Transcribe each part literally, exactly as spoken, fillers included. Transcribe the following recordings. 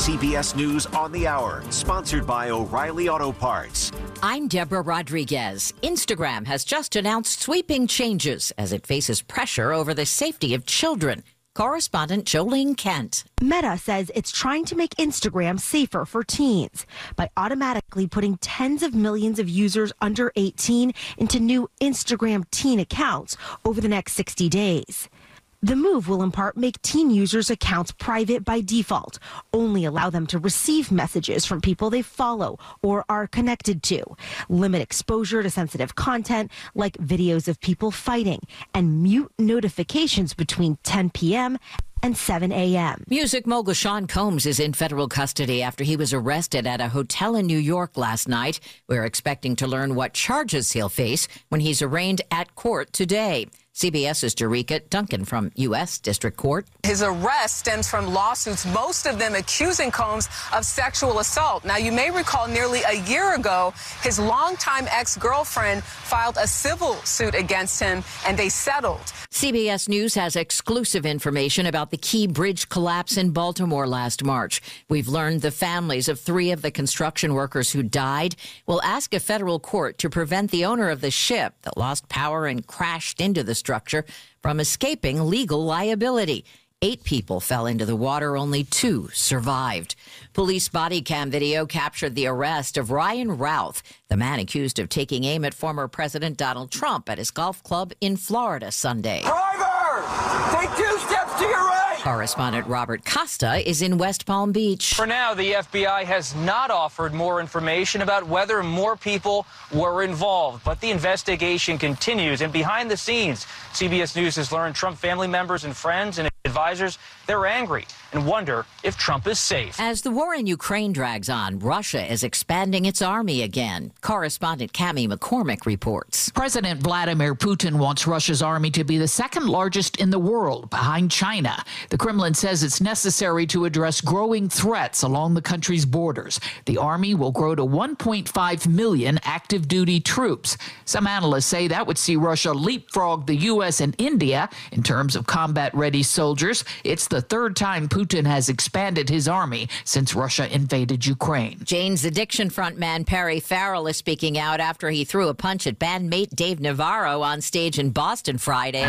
C B S News on the Hour, sponsored by O'Reilly Auto Parts. I'm Deborah Rodriguez. Instagram has just announced sweeping changes as it faces pressure over the safety of children. Correspondent Jolene Kent. Meta says it's trying to make Instagram safer for teens by automatically putting tens of millions of users under eighteen into new Instagram teen accounts over the next sixty days. The move will in part make teen users' accounts private by default, only allow them to receive messages from people they follow or are connected to, limit exposure to sensitive content like videos of people fighting, and mute notifications between ten p.m. and seven a.m. Music mogul Sean Combs is in federal custody after he was arrested at a hotel in New York last night. We're expecting to learn what charges he'll face when he's arraigned at court today. CBS's Jerika Duncan from U S District Court. His arrest stems from lawsuits, most of them accusing Combs of sexual assault. Now, you may recall nearly a year ago, his longtime ex-girlfriend filed a civil suit against him, and they settled. C B S News has exclusive information about the Key Bridge collapse in Baltimore last March. We've learned the families of three of the construction workers who died will ask a federal court to prevent the owner of the ship that lost power and crashed into the structure from escaping legal liability. Eight people fell into the water. Only two survived. Police body cam video captured the arrest of Ryan Routh, the man accused of taking aim at former President Donald Trump at his golf club in Florida Sunday. Driver, take two steps to your right. Correspondent Robert Costa is in West Palm Beach. For now, the F B I has not offered more information about whether more people were involved, but the investigation continues. And behind the scenes, C B S News has learned Trump family members and friends and advisors, they're angry and wonder if Trump is safe. As the war in Ukraine drags on, Russia is expanding its army again. Correspondent Cami McCormick reports. President Vladimir Putin wants Russia's army to be the second largest in the world, behind China. The Kremlin says it's necessary to address growing threats along the country's borders. The army will grow to one point five million active duty troops. Some analysts say that would see Russia leapfrog the U S and India in terms of combat-ready soldiers. It's the third time Putin has expanded his army since Russia invaded Ukraine. Jane's Addiction frontman Perry Farrell is speaking out after he threw a punch at bandmate Dave Navarro on stage in Boston Friday.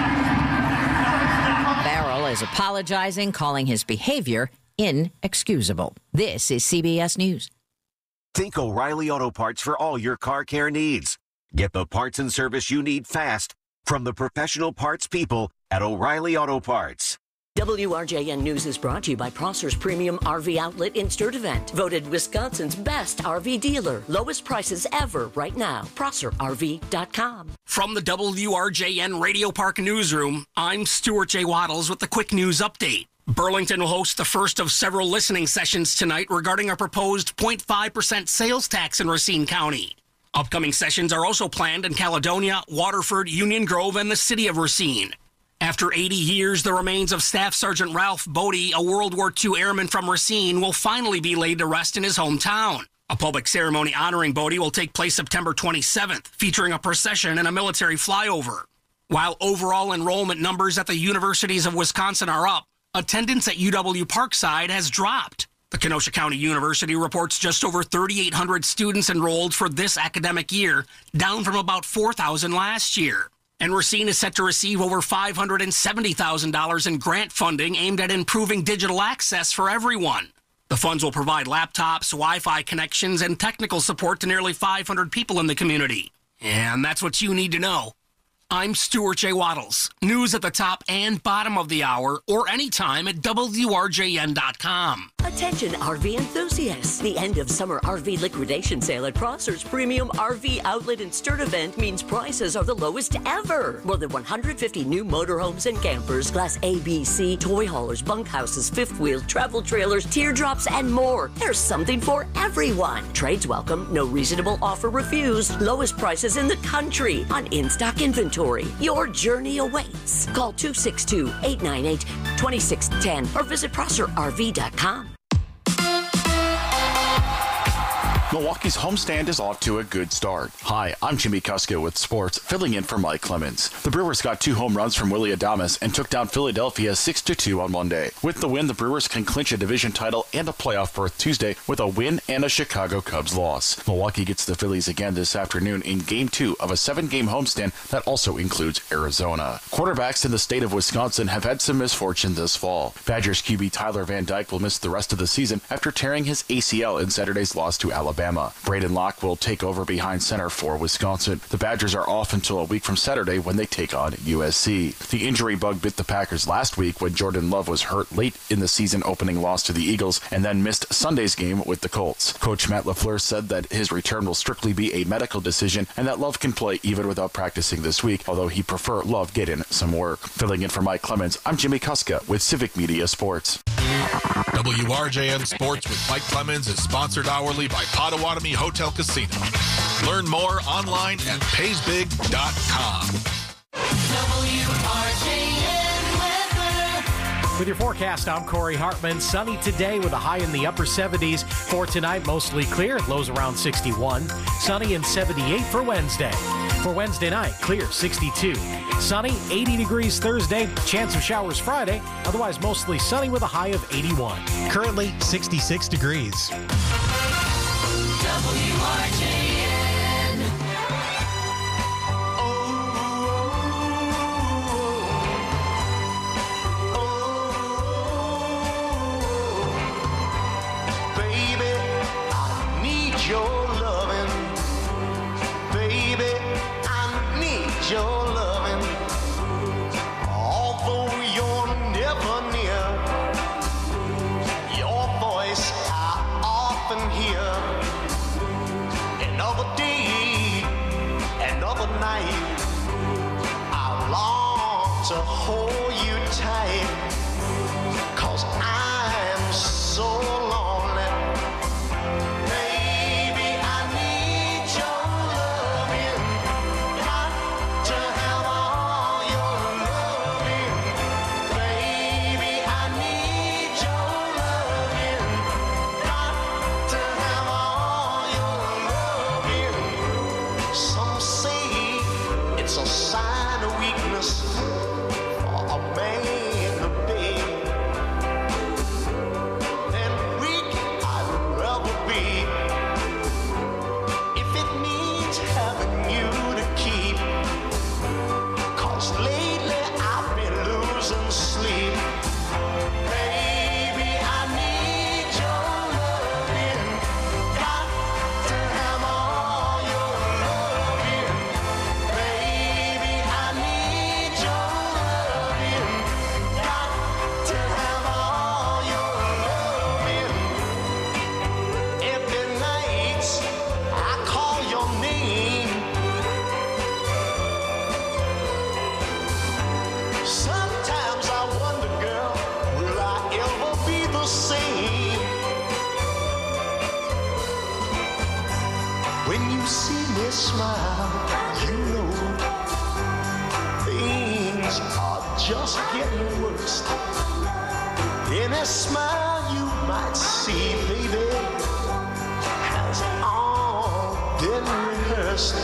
Farrell is apologizing, calling his behavior inexcusable. This is C B S News. Think O'Reilly Auto Parts for all your car care needs. Get the parts and service you need fast from the professional parts people at O'Reilly Auto Parts. W R J N News is brought to you by Prosser's Premium R V Outlet in Sturtevant. Voted Wisconsin's best R V dealer. Lowest prices ever right now. Prosser R V dot com. From the W R J N Radio Park Newsroom, I'm Stuart J. Waddles with the quick news update. Burlington will host the first of several listening sessions tonight regarding a proposed zero point five percent sales tax in Racine County. Upcoming sessions are also planned in Caledonia, Waterford, Union Grove, and the city of Racine. After eighty years, the remains of Staff Sergeant Ralph Bodie, a World War Two airman from Racine, will finally be laid to rest in his hometown. A public ceremony honoring Bodie will take place September twenty-seventh, featuring a procession and a military flyover. While overall enrollment numbers at the universities of Wisconsin are up, attendance at U W Parkside has dropped. The Kenosha County University reports just over thirty-eight hundred students enrolled for this academic year, down from about four thousand last year. And Racine is set to receive over five hundred seventy thousand dollars in grant funding aimed at improving digital access for everyone. The funds will provide laptops, Wi-Fi connections, and technical support to nearly five hundred people in the community. And that's what you need to know. I'm Stuart J. Waddles. News at the top and bottom of the hour or anytime at W R J N dot com. Attention R V enthusiasts. The end of summer R V liquidation sale at Prosser's Premium R V Outlet in Sturtevant means prices are the lowest ever. More than one hundred fifty new motorhomes and campers, Class A, B, C, toy haulers, bunkhouses, fifth wheels, travel trailers, teardrops, and more. There's something for everyone. Trades welcome, no reasonable offer refused. Lowest prices in the country on in-stock inventory. Your journey awaits. Call two six two, eight nine eight, two six one zero or visit Prosser R V dot com. Milwaukee's homestand is off to a good start. Hi, I'm Jimmy Kuska with sports, filling in for Mike Clemens. The Brewers got two home runs from Willy Adames and took down Philadelphia six to two on Monday. With the win, the Brewers can clinch a division title and a playoff berth Tuesday with a win and a Chicago Cubs loss. Milwaukee gets the Phillies again this afternoon in Game two of a seven-game homestand that also includes Arizona. Quarterbacks in the state of Wisconsin have had some misfortune this fall. Badgers Q B Tyler Van Dyke will miss the rest of the season after tearing his A C L in Saturday's loss to Alabama. Braden Locke will take over behind center for Wisconsin. The Badgers are off until a week from Saturday when they take on U S C. The injury bug bit the Packers last week when Jordan Love was hurt late in the season opening loss to the Eagles and then missed Sunday's game with the Colts. Coach Matt LaFleur said that his return will strictly be a medical decision and that Love can play even without practicing this week, although he'd prefer Love get in some work. Filling in for Mike Clemens, I'm Jimmy Kuska with Civic Media Sports. W R J N Sports with Mike Clemens is sponsored hourly by Potawatomi Hotel Casino. Learn more online at pays big dot com. W R J N weather. With your forecast, I'm Corey Hartman. Sunny today with a high in the upper seventies. For tonight, mostly clear, lows around sixty-one. Sunny and seventy-eight for Wednesday. For Wednesday night, clear, sixty-two. Sunny, eighty degrees Thursday. Chance of showers Friday. Otherwise, mostly sunny with a high of eighty-one. Currently, sixty-six degrees. W R J N. Baby, I need your loving. Baby, I need your loving. Although you're never near, your voice I often hear. Another day, another night, I long to hold you tight, 'cause I'm so lonely. Baby, I need your loving, got to have all your loving. Baby, I need your loving, got to have all your loving. Some say it's a sign of weakness for a man to beg. And weak I'd rather be if it means having you to keep. 'Cause lately I've been losing sleep. Baby, I need your loving, got to have all your loving. Baby, I need your loving, got to have all your loving. Every night I call your name. Sometimes I wonder, girl, will I ever be the same? When you see me smile, you know things are just getting worse. Any smile you might see, baby, has all been rehearsed.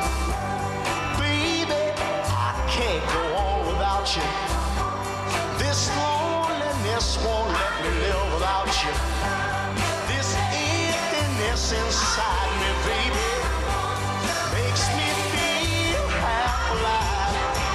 Baby, I can't go on without you. This loneliness won't let me live without you. This emptiness inside me, baby, makes me feel half alive.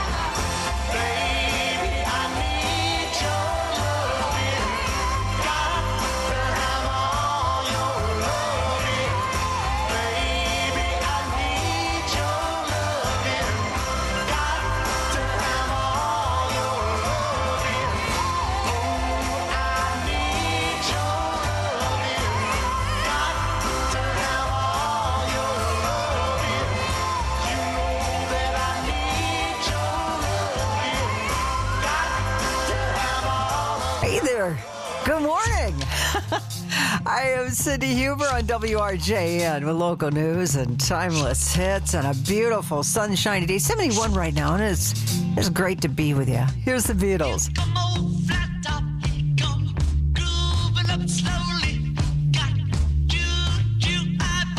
Baby, I need your loving, got to have all your loving. Baby, I need your loving, got to have all your loving. Oh, I need your loving, got to have all your loving. You know that I need your loving, got to have all. Hey there. Good morning. I am Cindy Huber on W R J N with local news and timeless hits and a beautiful sunshiny day. seventy-one right now, and it's, it's great to be with you. Here's the Beatles. Slowly, got juju, I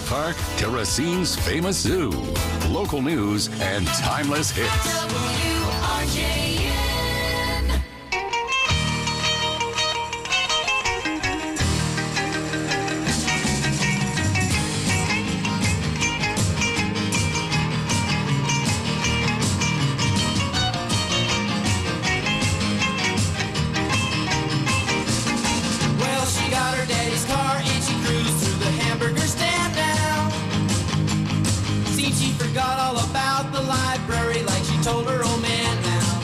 park to Racine's famous zoo. Local news and timeless hits. W R J N. Well, she got her daddy's car and she cruised through the hamburger stand now. Seems she forgot all about the library like she told her old man now.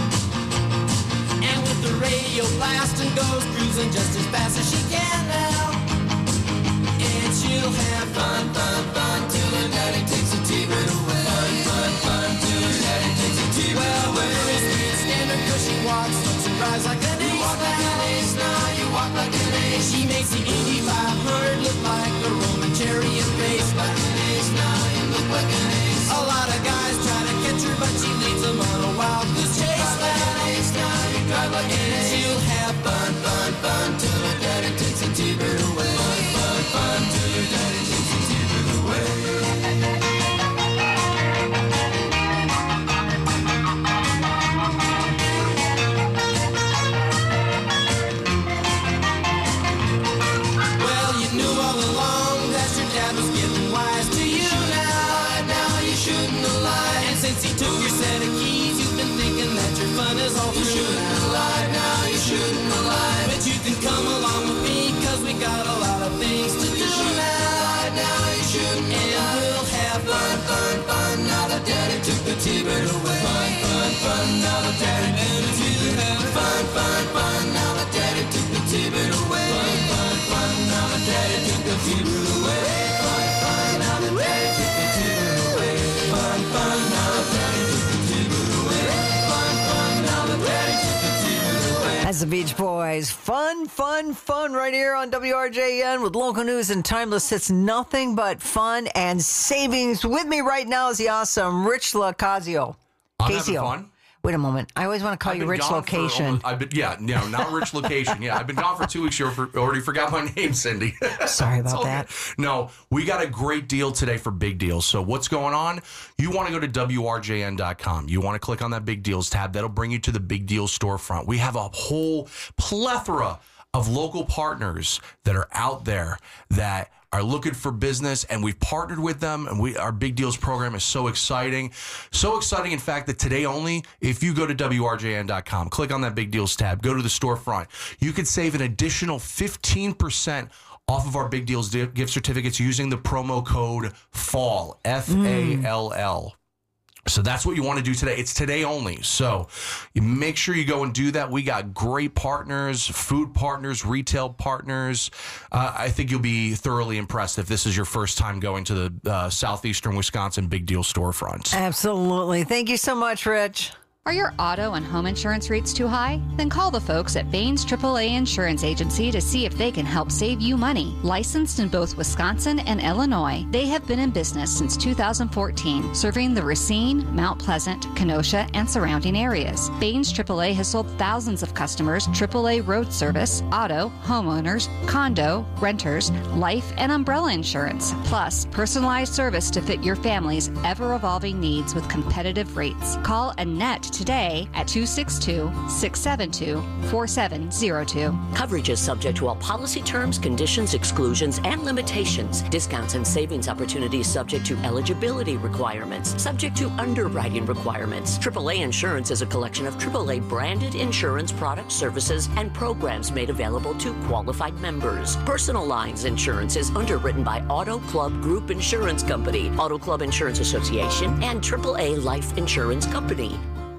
And with the radio blasting goes cruising just as fast as she can now. And she'll have fun, fun, fun till her daddy takes a T-bird away. Fun, fun, fun till her daddy takes a T-bird well, away. Well, with her standard cause she walks, looks and drives like an ace. You walk like an ace now, you walk like an ace. She makes the Indy five hundred look like a Roman chariot race. Like an ace now, you look like an ace. A lot of guys try to catch her, but she leads them on a wild goose chase. You drive like an ace now, you drive like an ace. She'll have fun, fun, fun till her daddy takes a T-bird away. Fun, fun, fun till her daddy takes a T-bird away. Well, you knew all along that your dad was getting wise to you now. Now you shouldn't have lied. And since he took your set of keys, you've been thinking that your fun is all through. You shouldn't have lied. Now you shouldn't have lied. But you can come along with me, cause we got a lot of things to do now. Now you shouldn't have lied. And we'll have fun, fun, fun. Now the daddy took the T-bird away. Fun, fun, fun. Now the daddy took the T-bird away. Fun, fun, fun. Now the daddy took the T-bird away. Fun, fun, fun. Now the daddy took the T-bird away. Fun, fun. Now the daddy took the T-bird away. Fun, fun. Now the daddy took the T-bird away. Fun, fun. Now the daddy took the T-bird away. That's the Beach Boys. Fun, fun, fun right here on W R J N with local news and timeless hits. Nothing but fun and savings. With me right now is the awesome Rich Locasio. I'm Casio. having fun. Wait a moment. I always want to call I've you been Rich gone for Location. almost- I've been, yeah, no, not Rich Location. Yeah, I've been gone for two weeks. You already forgot my name, Cindy. Sorry It's about all that. good. No, we got a great deal today for big deals. So what's going on? You want to go to W R J N dot com. You want to click on that big deals tab. That'll bring you to the big deals storefront. We have a whole plethora of local partners that are out there that are looking for business, and we've partnered with them, and we our Big Deals program is so exciting. So exciting, in fact, that today only, if you go to W R J N dot com, click on that Big Deals tab, go to the storefront, you could save an additional fifteen percent off of our Big Deals di- gift certificates using the promo code FALL, F A L L. So that's what you want to do today. It's today only. So you make sure you go and do that. We got great partners, food partners, retail partners. Uh, I think you'll be thoroughly impressed if this is your first time going to the uh, Southeastern Wisconsin Big Deal storefront. Absolutely. Thank you so much, Rich. Are your auto and home insurance rates too high? Then call the folks at Baines triple A Insurance Agency to see if they can help save you money. Licensed in both Wisconsin and Illinois, they have been in business since two thousand fourteen, serving the Racine, Mount Pleasant, Kenosha, and surrounding areas. Baines triple A has sold thousands of customers triple A road service, auto, homeowners, condo, renters, life, and umbrella insurance, plus personalized service to fit your family's ever-evolving needs with competitive rates. Call Annette today at two six two, six seven two, four seven zero two. Coverage is subject to all policy terms, conditions, exclusions, and limitations. Discounts and savings opportunities subject to eligibility requirements, subject to underwriting requirements. triple A Insurance is a collection of triple A branded insurance products, services, and programs made available to qualified members. Personal Lines Insurance is underwritten by Auto Club Group Insurance Company, Auto Club Insurance Association, and triple A Life Insurance Company.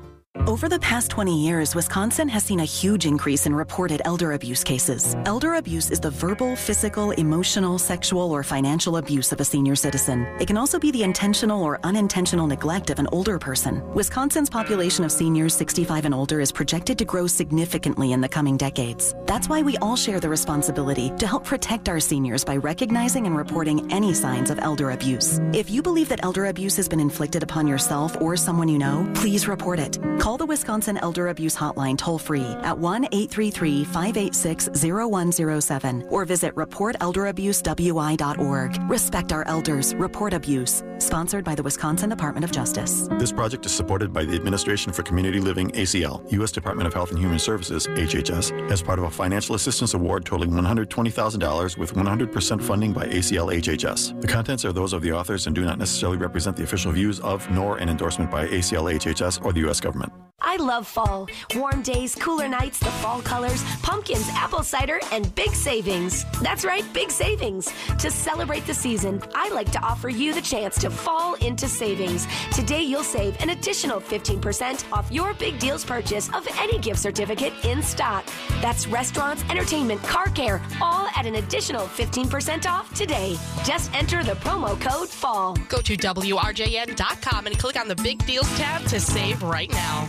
Over the past twenty years, Wisconsin has seen a huge increase in reported elder abuse cases. Elder abuse is the verbal, physical, emotional, sexual, or financial abuse of a senior citizen. It can also be the intentional or unintentional neglect of an older person. Wisconsin's population of seniors sixty-five and older is projected to grow significantly in the coming decades. That's why we all share the responsibility to help protect our seniors by recognizing and reporting any signs of elder abuse. If you believe that elder abuse has been inflicted upon yourself or someone you know, please report it. Call the Wisconsin Elder Abuse Hotline toll-free at one eight three three, five eight six, zero one zero seven or visit report elder abuse w i dot org. Respect our elders. Report abuse. Sponsored by the Wisconsin Department of Justice. This project is supported by the Administration for Community Living, A C L, U S Department of Health and Human Services, H H S, as part of a financial assistance award totaling one hundred twenty thousand dollars with one hundred percent funding by A C L H H S. The contents are those of the authors and do not necessarily represent the official views of nor an endorsement by A C L H H S or the U S government. I love fall. Warm days, cooler nights, the fall colors, pumpkins, apple cider, and big savings. That's right, big savings. To celebrate the season, I like to offer you the chance to fall into savings. Today, you'll save an additional fifteen percent off your Big Deals purchase of any gift certificate in stock. That's restaurants, entertainment, car care, all at an additional fifteen percent off today. Just enter the promo code FALL. Go to W R J N dot com and click on the Big Deals tab to save right now.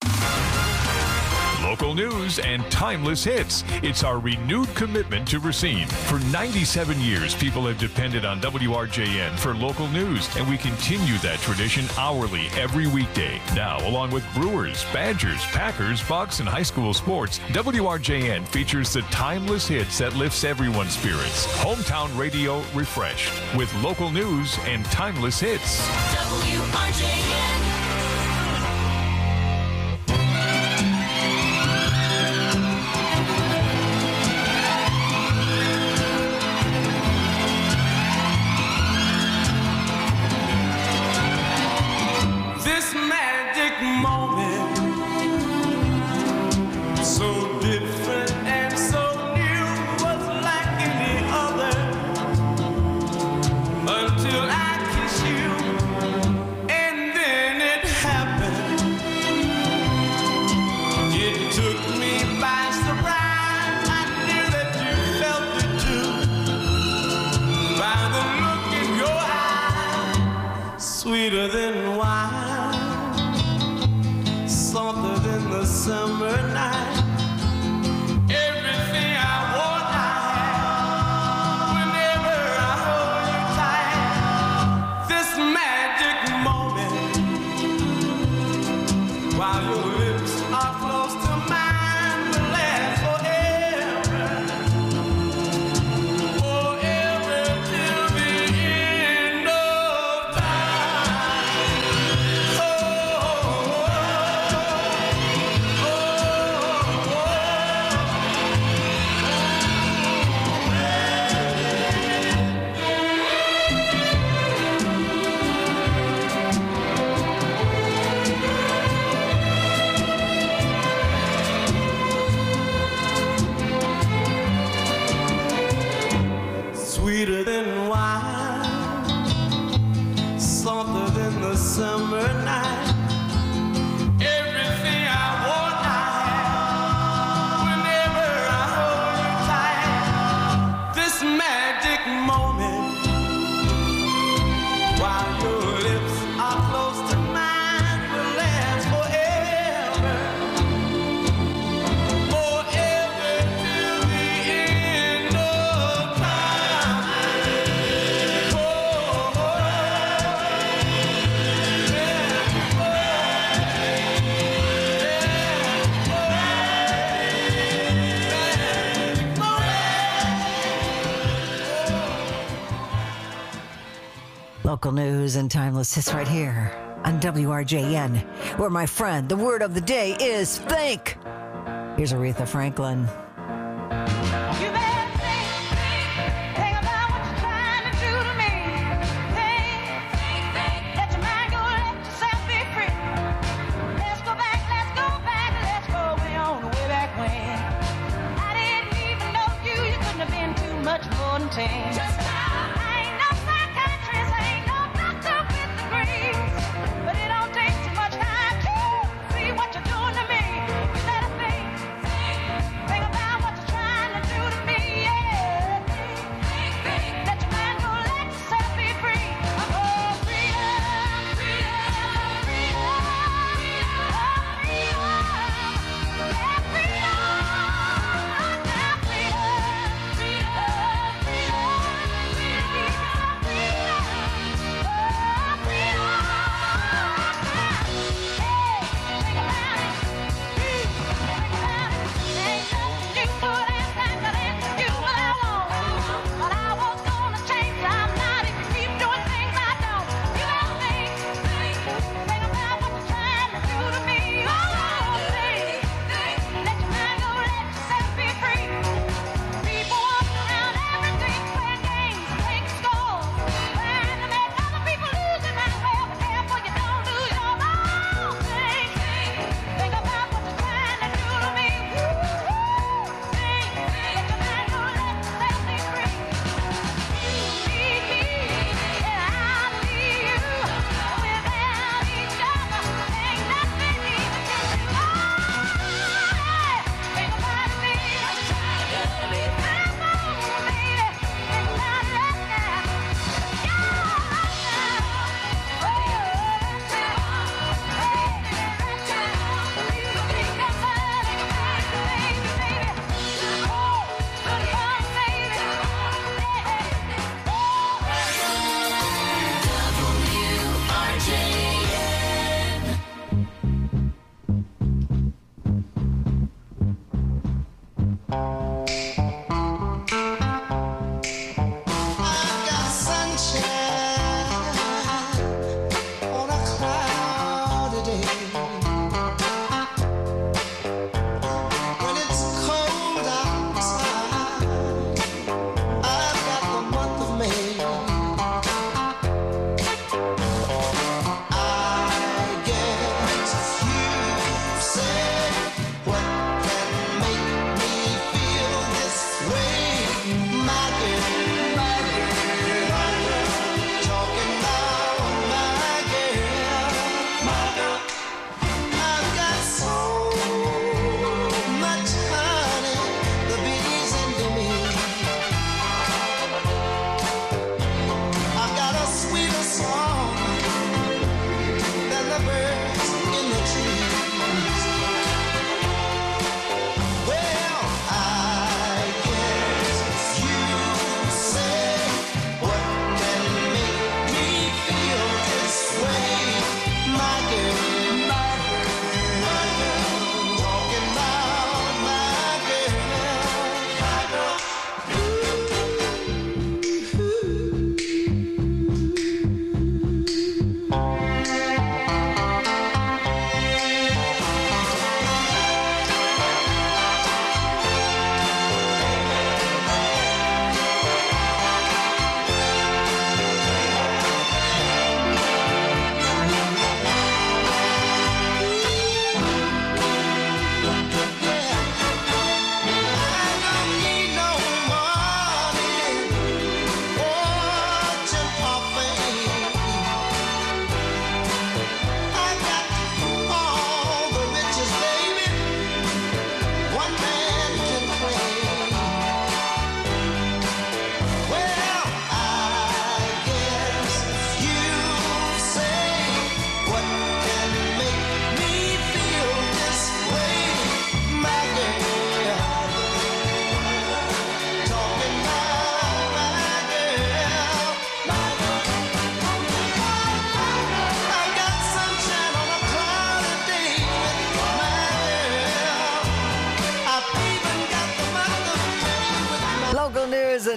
Local news and timeless hits. It's our renewed commitment to Racine. For ninety-seven years, people have depended on W R J N for local news, and we continue that tradition hourly every weekday. Now, along with Brewers, Badgers, Packers, Bucks, and high school sports, W R J N features the timeless hits that lifts everyone's spirits. Hometown radio refreshed with local news and timeless hits. W R J N. This magic moment, so different and so new, was like any other until I kissed you, and then it happened. It took me by surprise. I knew that you felt it too by the look in your eyes, sweeter than wine. Softer than the summer night. Everything I want, I have. Whenever I hold you tight, this magic moment, while your lips are close to mine, will last forever. Forever till the end of time. Oh, sweeter than wine, softer than the summer night. Everything I want, I have. Whenever I hold you tight, this magic moment, while your lips are close to mine, will last forever. Forever till the end of time. Oh, oh, Local news and timeless hits right here on W R J N, where my friend, the word of the day is think. Here's Aretha Franklin. You better think, think, think about what you're trying to do to me. Think, think, think, let your mind go, let yourself be free. Let's go back, let's go back, let's go way on the way back when. I didn't even know you, you couldn't have been too much more than ten. Just now. I ain't no psychiatrist, I ain't no doctor with degrees, but it don't take too much time to see what you're doing to me. You better think, think, think about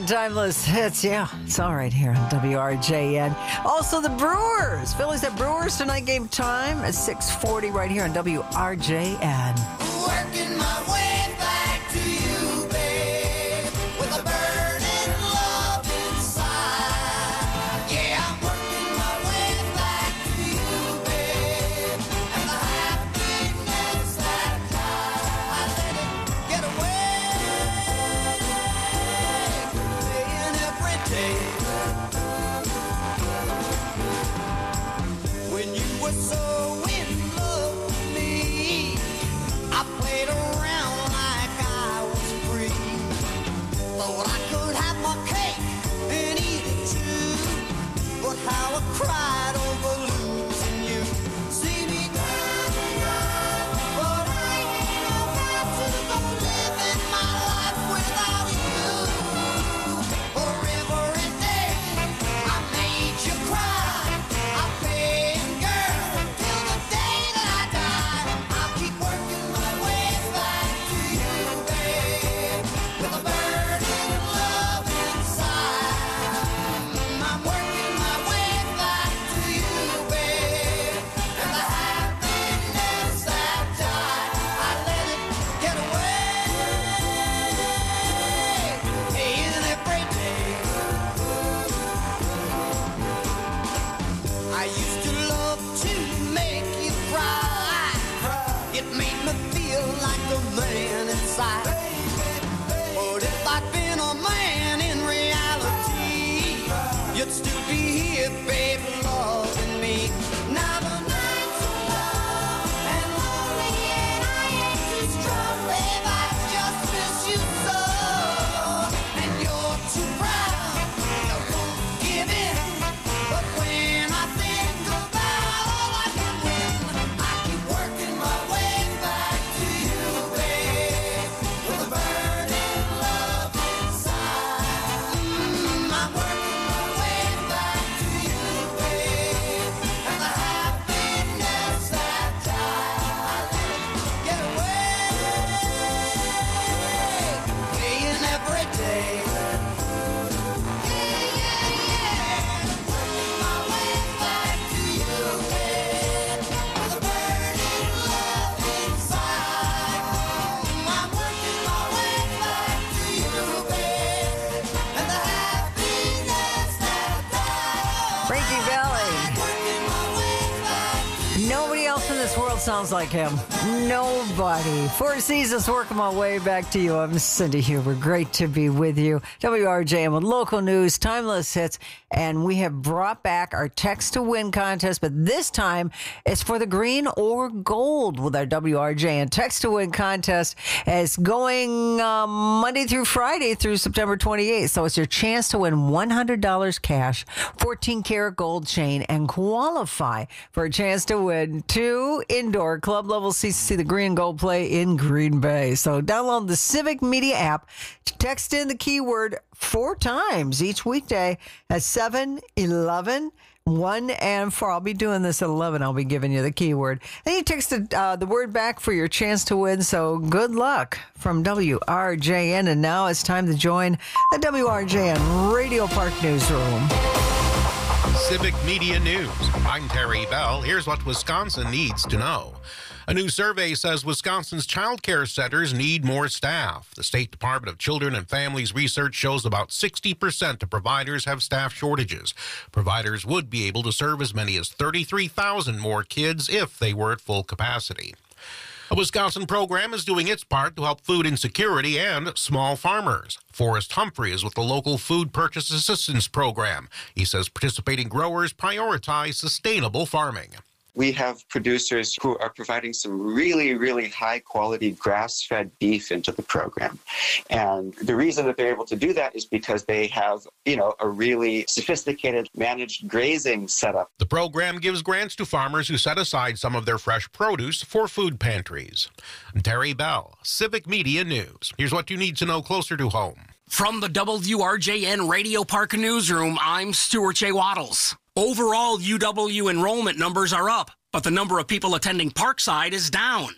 Timeless Hits. Yeah, it's all right here on W R J N. Also, the Brewers. Phillies have Brewers tonight. Game time at six forty right here on W R J N. Working my way back to you, babe, with a burning love inside. Yeah, I'm working my way back to you, babe, and the happiness that I let it get away, playing every day. When you were so in love with me, I played around like I was free. Thought I could have my cake and eat it too. But how I cried over losing you. See me down and down, but I ain't about to go living my life without you. For every day I made you cry, I played girl till the day that I die. I'll keep working my way back to you, babe, with a burning love inside. I'm working my way back to you, babe, and the happiness that died, I let it get away, paying every day. I used to love to make you cry. It made me feel like a man inside. But if I'd been a man in reality, you'd still be here, baby, loving me. Now the nights are long and lonely, and I ain't too strong, babe. I just miss you so. And you're too proud, you won't give in. But when I think about all I can win, I keep working my way back to you, babe, with a burning love inside. Mm, I'm working my way back to you, babe, and the happiness that died, I let it get away, paying every day. Yeah, yeah, yeah. Working my way back to you, babe, with a burning love inside. I'm working my way back to you, babe, and the happiness that died. Frankie Valli. Working my way back. Nobody else in this world sounds like him. Nobody. Four Seasons, working my way back to you. I'm Cindy Huber. Great to be with you. W R J M with local news, timeless hits, and we have brought back our text to win contest, but this time it's for the green or gold with our W R J M text to win contest. It's going uh, Monday through Friday through September twenty-eighth, so it's your chance to win one hundred dollars cash, fourteen karat gold chain, and qualify for a chance to win two indoor club level seats to see the green and gold play in Green Bay. So download the Civic Media app, text in the keyword four times each weekday at seven, eleven, one, and four. I'll be doing this at eleven. I'll be giving you the keyword. Then you text the, uh, the word back for your chance to win. So good luck from W R J N. And now it's time to join the W R J N Radio Park Newsroom. Civic Media News. I'm Terry Bell. Here's what Wisconsin needs to know. A new survey says Wisconsin's child care centers need more staff. The State Department of Children and Families research shows about sixty percent of providers have staff shortages. Providers would be able to serve as many as thirty-three thousand more kids if they were at full capacity. A Wisconsin program is doing its part to help food insecurity and small farmers. Forrest Humphrey is with the local Food Purchase Assistance Program. He says participating growers prioritize sustainable farming. We have producers who are providing some really, really high-quality grass-fed beef into the program. And the reason that they're able to do that is because they have, you know, a really sophisticated managed grazing setup. The program gives grants to farmers who set aside some of their fresh produce for food pantries. Terry Bell, Civic Media News. Here's what you need to know closer to home. From the W R J N Radio Park Newsroom, I'm Stuart J. Waddles. Overall, U W enrollment numbers are up, but the number of people attending Parkside is down.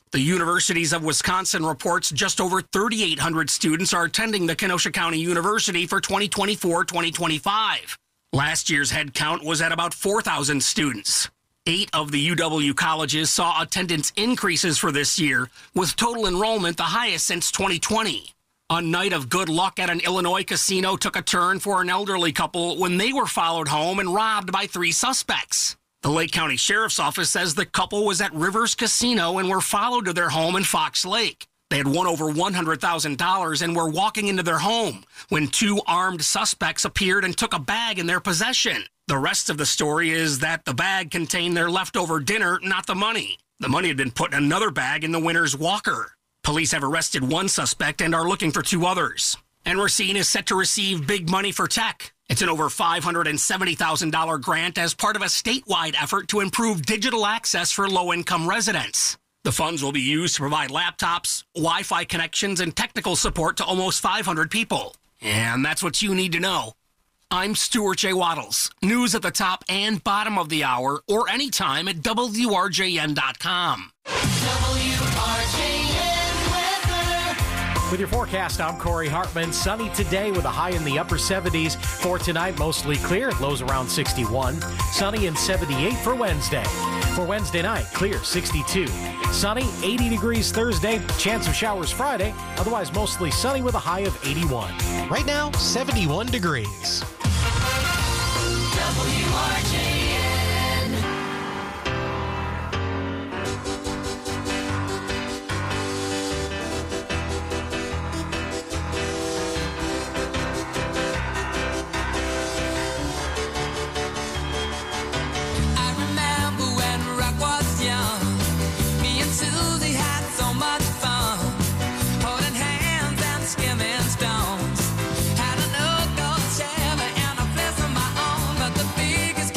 The Universities of Wisconsin reports just over thirty-eight hundred students are attending the Kenosha County University for twenty twenty-four twenty twenty-five. Last year's head count was at about four thousand students. Eight of the U W colleges saw attendance increases for this year, with total enrollment the highest since twenty twenty. A night of good luck at an Illinois casino took a turn for an elderly couple when they were followed home and robbed by three suspects. The Lake County Sheriff's Office says the couple was at Rivers Casino and were followed to their home in Fox Lake. They had won over one hundred thousand dollars and were walking into their home when two armed suspects appeared and took a bag in their possession. The rest of the story is that the bag contained their leftover dinner, not the money. The money had been put in another bag in the winner's walker. Police have arrested one suspect and are looking for two others. And Racine is set to receive big money for tech. It's an over five hundred seventy thousand dollars grant as part of a statewide effort to improve digital access for low-income residents. The funds will be used to provide laptops, Wi-Fi connections, and technical support to almost five hundred people. And that's what you need to know. I'm Stuart J. Waddles. News at the top and bottom of the hour or anytime at W R J N dot com. W R J N weather. With your forecast, I'm Corey Hartman. Sunny today with a high in the upper seventies. For tonight, mostly clear, lows around sixty-one. Sunny and seventy-eight for Wednesday. For Wednesday night, clear, sixty-two. Sunny, eighty degrees Thursday. Chance of showers Friday. Otherwise, mostly sunny with a high of eighty-one. Right now, seventy-one degrees. W R J N. I remember when rock was young. Me and Susie had so much fun, holding hands and skimming stones. Had an old gold Chevy and a place of my own, but the biggest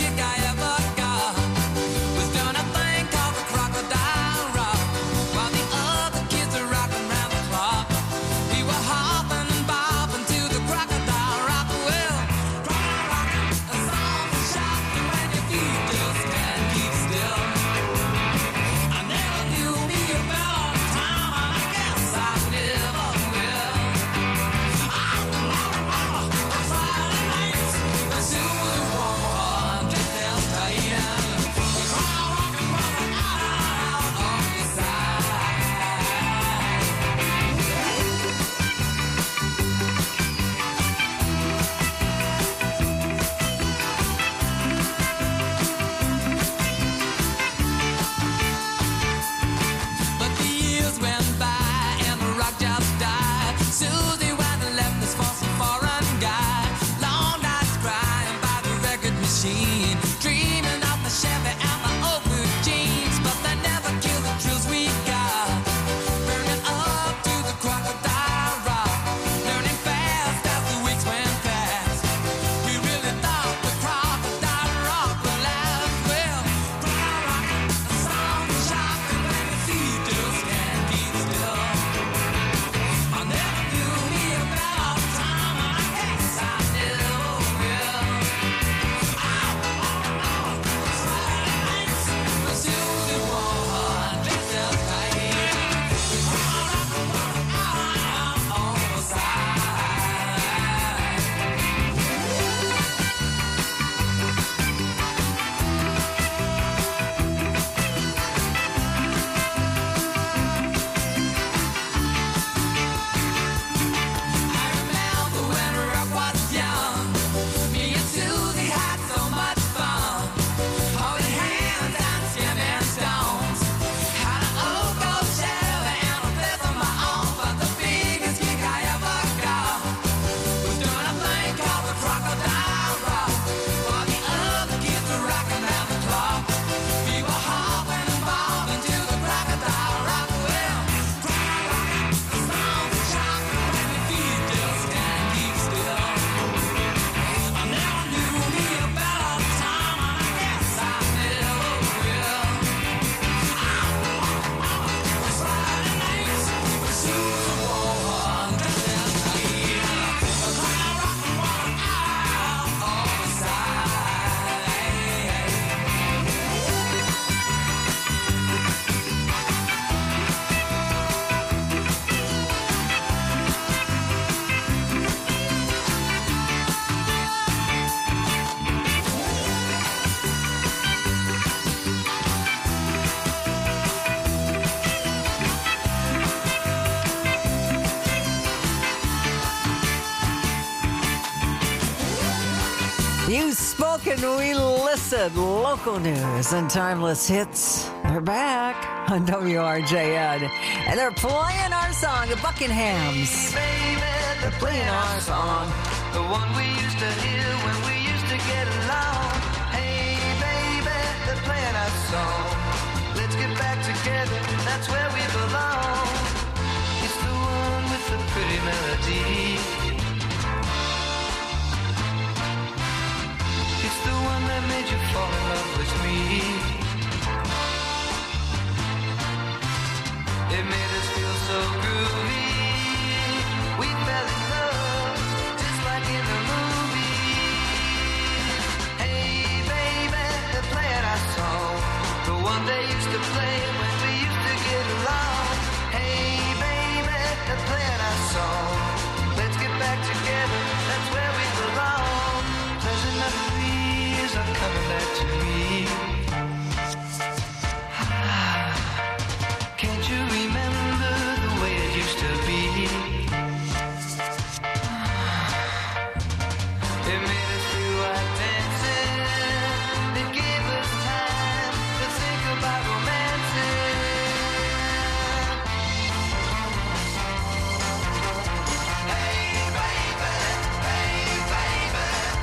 look and we listen. Local news and timeless hits. They're back on W R J N. And they're playing our song, the Buckinghams. Baby, they're playing our song, the one we used to hear when we used to get along. Hey, baby, they're playing our song. Let's get back together, that's where we belong. It's the one with the pretty melody. It's the one that made you fall in love with me. It made us feel so groovy. We fell in love, just like in the movie. Hey, baby, they're playing our song, the one they used to play when we used to get along. Hey, baby, they're playing our song. Let's get back together, that's where we belong. Pleasant memories are coming back to me. Can't you remember the way it used to be? It made us feel like dancing. It gave us time to think about romancing. Hey, baby, hey, baby.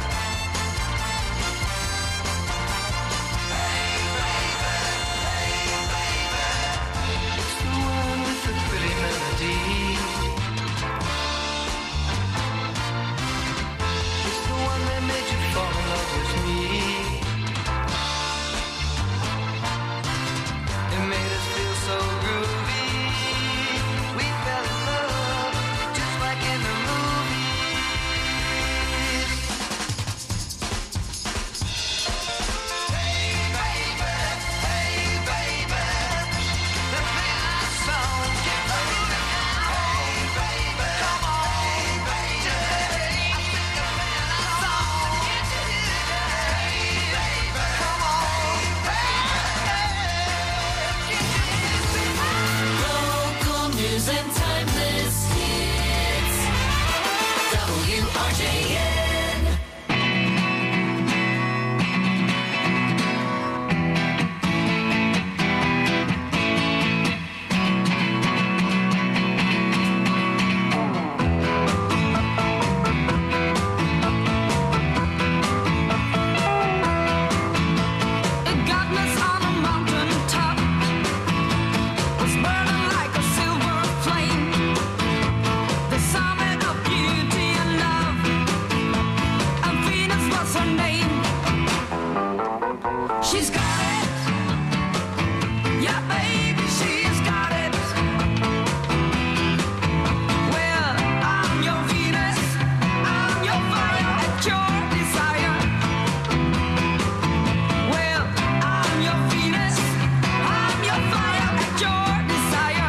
Hey, baby, hey, baby. It's the one with the pretty melody. It's the one that made you fall in love with me. It made us feel so groovy. We fell in love, just like in the movies. Hey, baby, hey, baby. The big song, get moving now. Hey, baby, come on. Hey, baby, I think I'm playing our song. Can't you hear that? Hey, baby, come on. Local news and timeless hits. W R J N. Godness on a mountain top was burning like a silver flame. The summit of beauty and love, and Venus was her name. She's got it, yeah, baby, she's got it. Well, I'm your Venus, I'm your fire at your desire. Well, I'm your Venus, I'm your fire at your desire.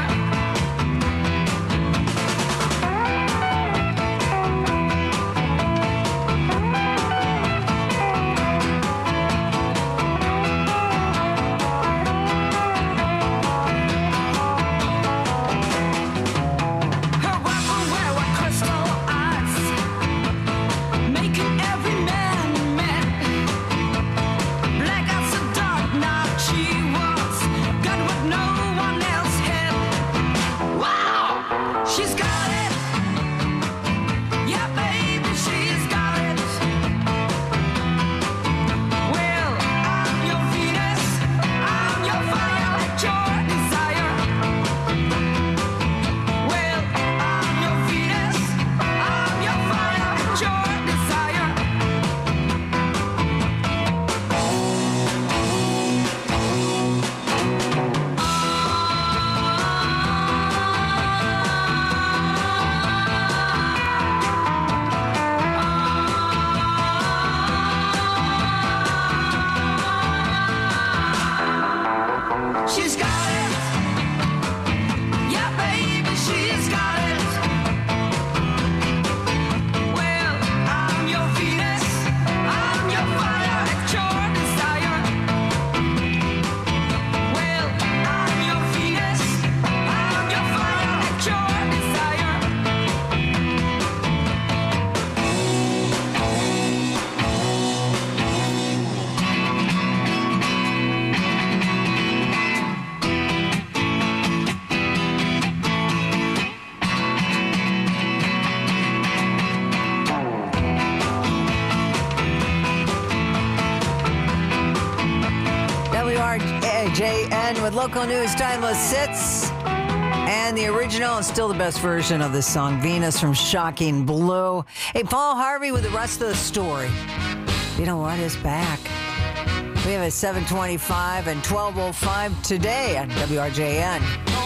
W R J N with local news, timeless hits. And the original is still the best version of this song, Venus from Shocking Blue. Hey, Paul Harvey with the rest of the story. You know what? It's back. We have a seven twenty-five and twelve oh five today on W R J N.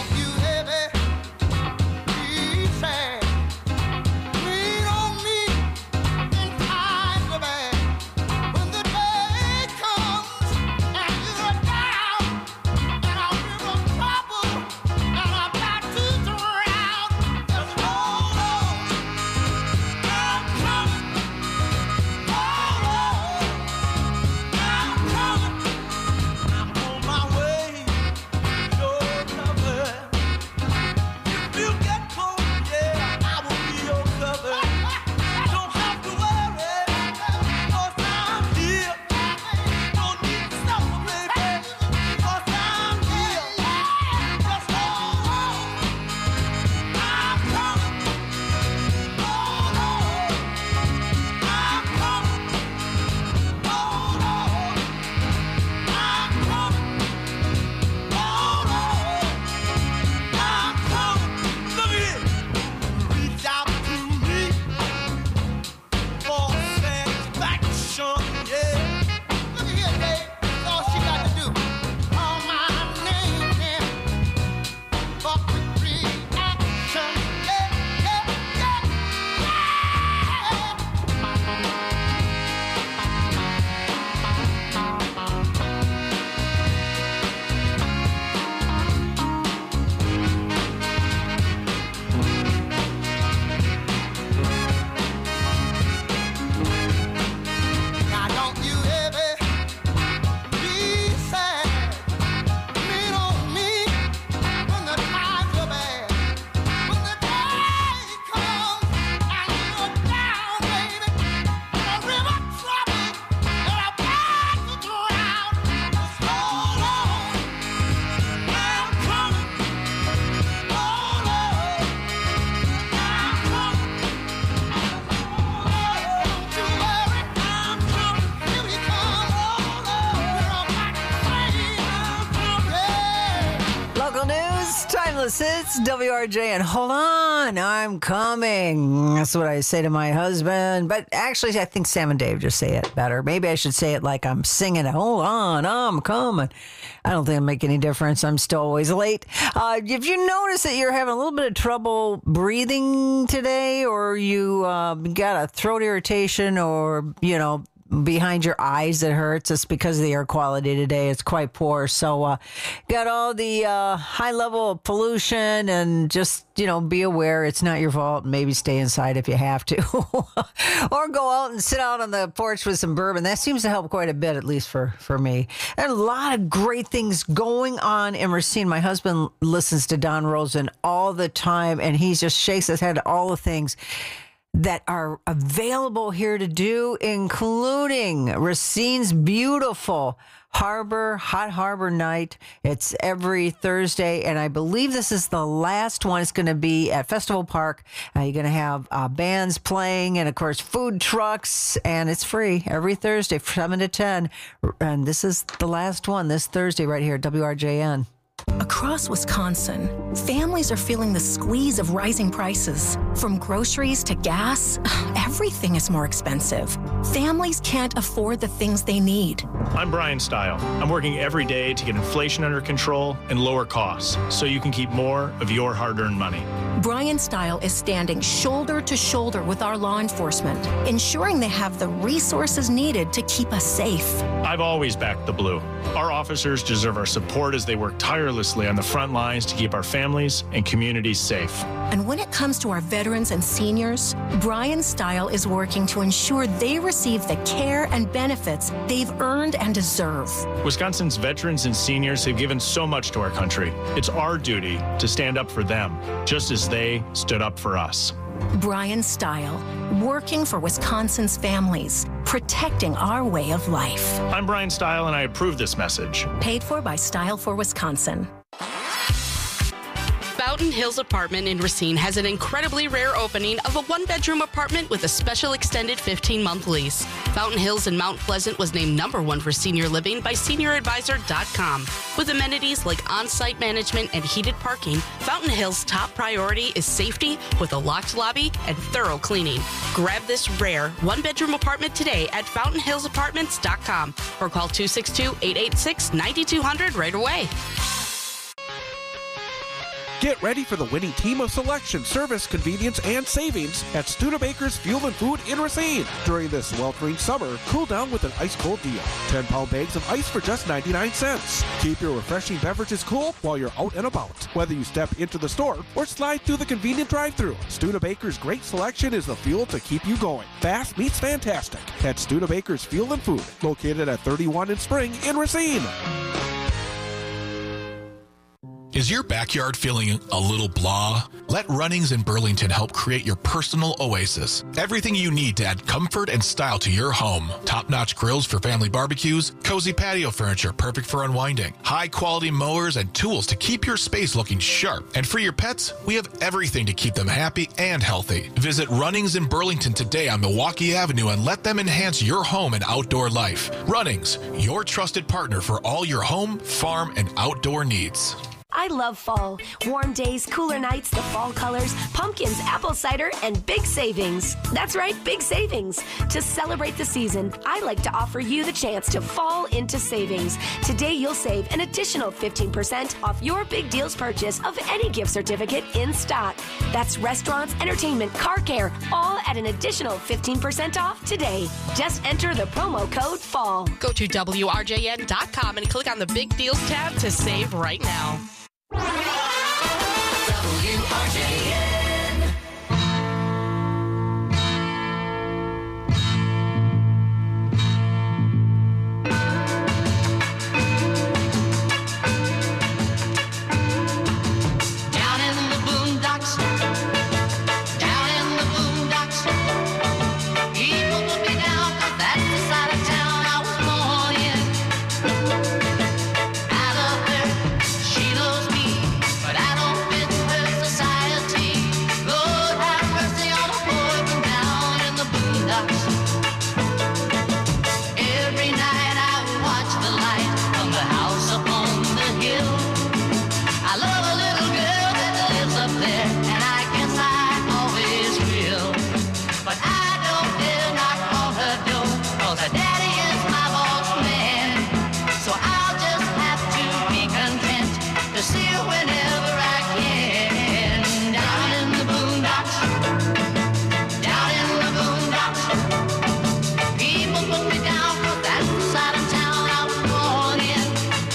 It's W R J, and hold on, I'm coming. That's what I say to my husband. But actually, I think Sam and Dave just say it better. Maybe I should say it like I'm singing it. Hold on, I'm coming. I don't think it'll make any difference. I'm still always late. Uh, if you notice that you're having a little bit of trouble breathing today, or you uh, got a throat irritation, or, you know, behind your eyes that hurts, it's because of the air quality today. It's quite poor. So uh got all the uh high level of pollution, and just, you know, be aware it's not your fault. Maybe stay inside if you have to. Or go out and sit out on the porch with some bourbon. That seems to help quite a bit, at least for for me. There are a lot of great things going on in Racine. My husband listens to Don Rosen all the time, and he just shakes his head at all the things that are available here to do, including Racine's beautiful Harbor, Hot Harbor Night. It's every Thursday, and I believe this is the last one. It's going to be at Festival Park. Uh, you're going to have uh, bands playing, and, of course, food trucks, and it's free every Thursday from seven to ten. And this is the last one this Thursday right here at W R J N. Across Wisconsin, families are feeling the squeeze of rising prices. From groceries to gas, everything is more expensive. Families can't afford the things they need. I'm Brian Stile. I'm working every day to get inflation under control and lower costs so you can keep more of your hard-earned money. Brian Stile is standing shoulder to shoulder with our law enforcement, ensuring they have the resources needed to keep us safe. I've always backed the Blue. Our officers deserve our support as they work tirelessly on the front lines to keep our families and communities safe. And when it comes to our veterans and seniors, Brian Stile is working to ensure they receive the care and benefits they've earned and deserve. Wisconsin's veterans and seniors have given so much to our country. It's our duty to stand up for them, just as they stood up for us. Brian Stile, working for Wisconsin's families, protecting our way of life. I'm Brian Stile, and I approve this message. Paid for by Stile for Wisconsin. Fountain Hills Apartment in Racine has an incredibly rare opening of a one-bedroom apartment with a special extended fifteen-month lease. Fountain Hills in Mount Pleasant was named number one for senior living by senior advisor dot com. With amenities like on-site management and heated parking, Fountain Hills' top priority is safety with a locked lobby and thorough cleaning. Grab this rare one-bedroom apartment today at fountain hills apartments dot com or call two six two, eight eight six, nine two zero zero right away. Get ready for the winning team of selection, service, convenience, and savings at Studebaker's Fuel and Food in Racine. During this sweltering summer, cool down with an ice-cold deal. ten-pound bags of ice for just ninety-nine cents. Keep your refreshing beverages cool while you're out and about. Whether you step into the store or slide through the convenient drive-thru, Studebaker's great selection is the fuel to keep you going. Fast meets fantastic at Studebaker's Fuel and Food, located at thirty-one in Spring in Racine. Is your backyard feeling a little blah? Let Runnings in Burlington help create your personal oasis. Everything you need to add comfort and style to your home. Top-notch grills for family barbecues, cozy patio furniture perfect for unwinding, high-quality mowers and tools to keep your space looking sharp. And for your pets, we have everything to keep them happy and healthy. Visit Runnings in Burlington today on Milwaukee Avenue and let them enhance your home and outdoor life. Runnings, your trusted partner for all your home, farm, and outdoor needs. I love fall. Warm days, cooler nights, the fall colors, pumpkins, apple cider, and big savings. That's right, big savings. To celebrate the season, I like to offer you the chance to fall into savings. Today, you'll save an additional fifteen percent off your Big Deals purchase of any gift certificate in stock. That's restaurants, entertainment, car care, all at an additional fifteen percent off today. Just enter the promo code FALL. Go to W R J N dot com and click on the Big Deals tab to save right now. W R J N. Down in the boondocks, down in the boondocks, people put me down 'cause that's the side of town I was born in. I love her, she loves me, but I don't fit her society. Lord have mercy on a boy from down in the boondocks. Every night I watch the light from the house up on the hill. I love a little girl that lives up there, and I guess I always will. But I don't dare knock on her door, 'cause her daddy is my boss man. So I'll just have to be content to see her whenever I can. Down in the boondocks, down in the boondocks, people put me down 'cause that's the side of town I was born in.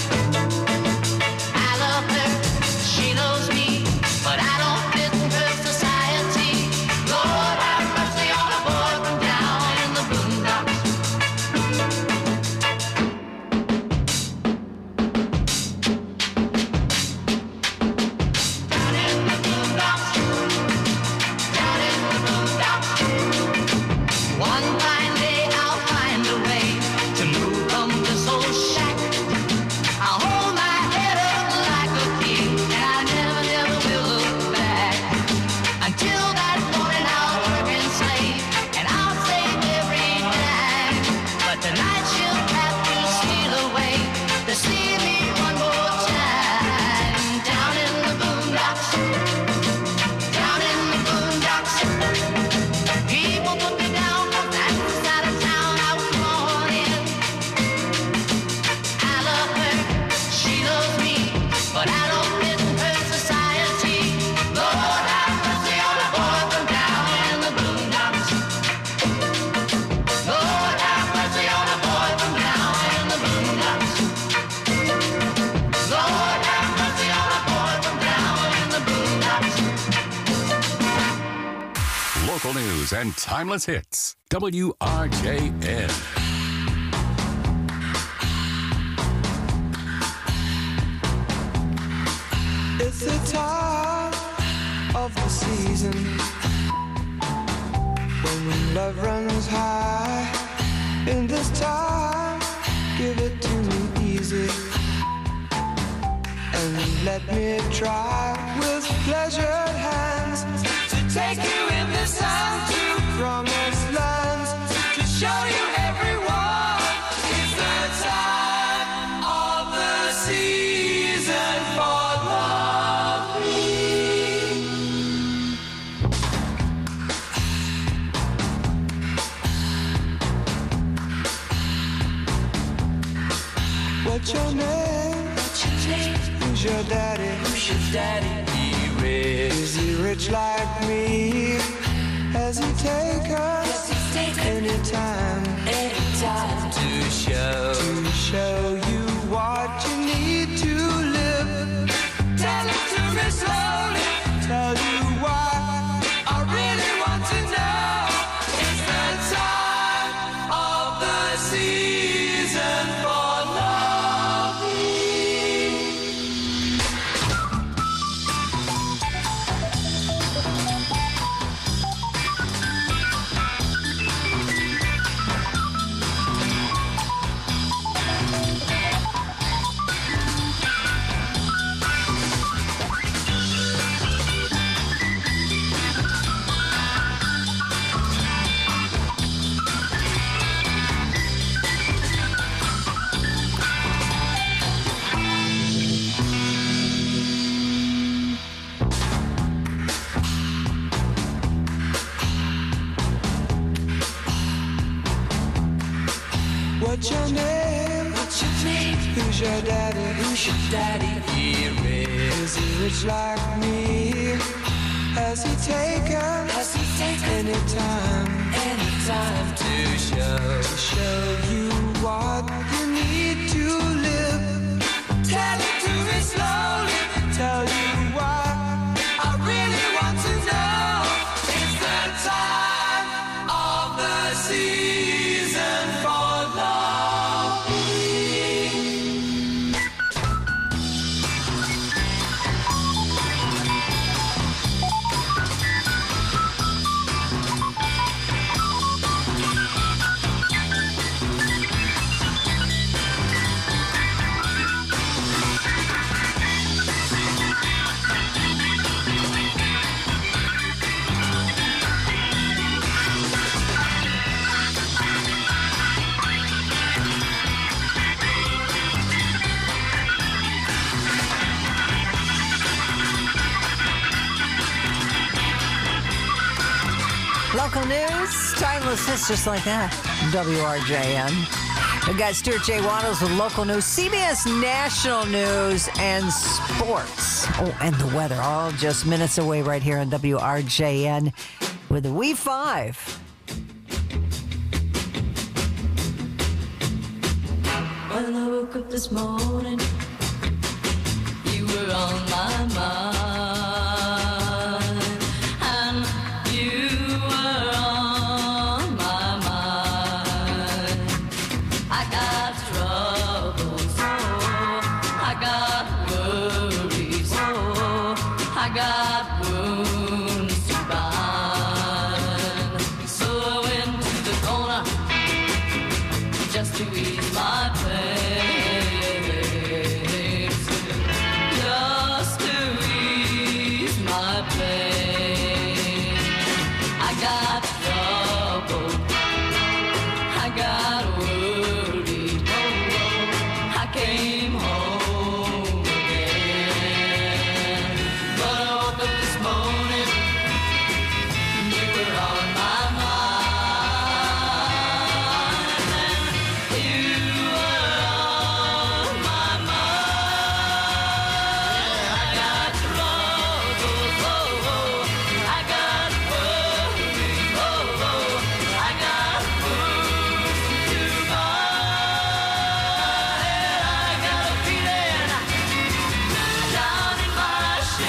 I love her, she loves me, but I don't fit her society. Lord have mercy on a boy from down in the boondocks. Down in the boondocks, down in the boondocks. One fine day I'll find a way to move from this old shack. I'll hold my head up like a king, and I never, never will look back. Until that morning I'll work and slave, and I'll save every dime. But tonight she'll have to steal away to see me one more time. Down in the boondocks, down in the boondocks, people put me down 'cause that's the side of town I was born in. I love her, she loves me, but I don't fit her society. Lord have mercy on a boy from down in the boondocks. Lord have mercy on a boy from down in the boondocks. Lord have mercy on a boy from down in the boondocks. Local news and timeless hits. W R J N. It's the time of the season when love runs high. In this time, give it to me easy and let me try with pleasured hands to take you in this time to promised lands, to show you everyone. It's the time of the season for loving. What's your name? What's your name? Who's your daddy? Who's your daddy? He rich. Is he rich like me? Has he take us anytime? Anytime to show to show you what you need to live. Tell it to me slowly. Tell you why I really want to know. It's the time of the season for loving. What's your name? What's your name? Who's your daddy? Who's your daddy? He rich. Is he rich like me? Has he taken? Has he taken anytime? Anytime to show to show you what you need to live. Tell it to me slowly. Tell you why I really want to know. It's the time of the season for loving. Local news, timeless hits just like that. W R J N. We've got Stuart J. Waddles with local news, C B S National News, and sports. Oh, and the weather, all just minutes away right here on W R J N with the We Five. When I woke up this morning, you were on my mind. And you were on my mind. I got troubles, oh, I got worries, oh, I got wounds to bind. So I went to the corner just to ease my pain, just to ease my pain. I got trouble, I got worried, oh, I came home again. But I woke up this morning, you were on my mind, and you were on my mind. I got troubles, oh, oh, I got worries, oh, oh, I got wounds to bind. I got a feeling down in my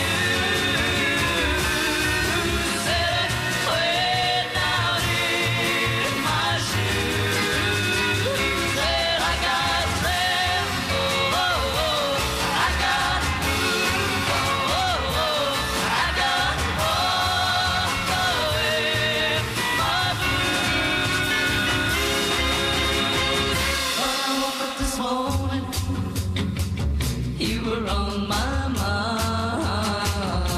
shoes, and way down in my shoes, and I got tremble, oh, oh, I got move, oh, oh, I got walk away my blues. When I woke up this morning, you were on my mind.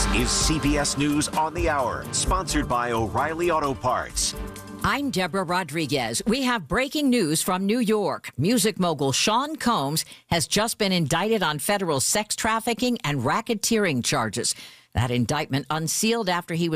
is C B S News on the Hour, sponsored by O'Reilly Auto Parts. I'm Deborah Rodriguez. We have breaking news from New York. Music mogul Sean Combs has just been indicted on federal sex trafficking and racketeering charges. That indictment unsealed after he was